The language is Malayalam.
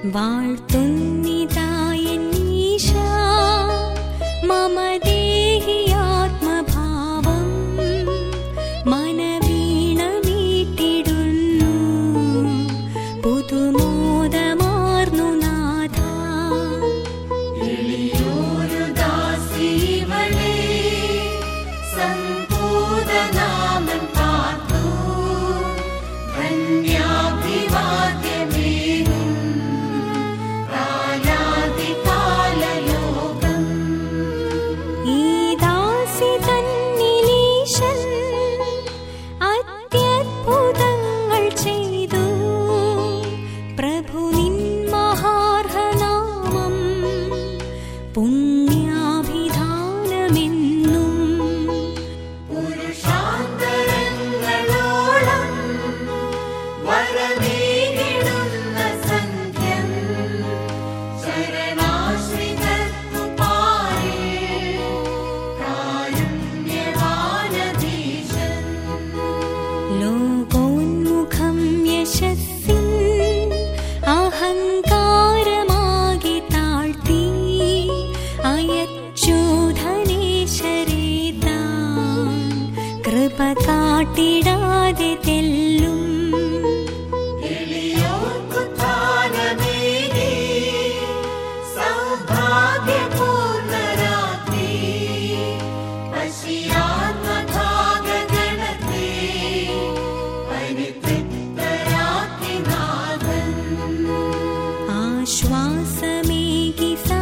വാഴ്ത്തുന്നിതായെന്നീശാ മമ ദേഹി ആത്മഭാവം മനവീണമീട്ടിടുന്നു പുതുമോദമാർന്നു നാഥ. എളിയോരു ദാസിവളേ സംബോധനാമം പാർത്തു ധന്യാഭിവാദ്യമേകും കാലാതികാലലോകം. ഈ ദാസി തന്നിലീശൻ അത്യദ്ഭുതങ്ങൾ ചെയ്തു. പ്രഭു നിൻ മഹാർഹനാമം പുണ്യാഭിധാനമെന്നും. പുരുഷാന്തരങ്ങളോളം വരമേകിടുന്ന സന്ധ്യം ശരണാശ്രിതർക്കു പാരിൽ കാരുണ്യവാനധീശൻ. ലോകോന്മുഖം യശസ്സിൻ അഹങ്കാരമാകെ താഴ്ത്തി അയച്ചോധനേശ്വരേ താൻ കൃപ കാട്ടിടാതെ തെല്ലും. എളിയോർക്കുത്ഥാനമേകി സൗഭാഗ്യപൂർണ്ണരാക്കി പശ്യാത്മഭാഗഗണത്തെ പരിതൃപ്തരാക്കി നാഥൻ. ആശ്വാസമേകി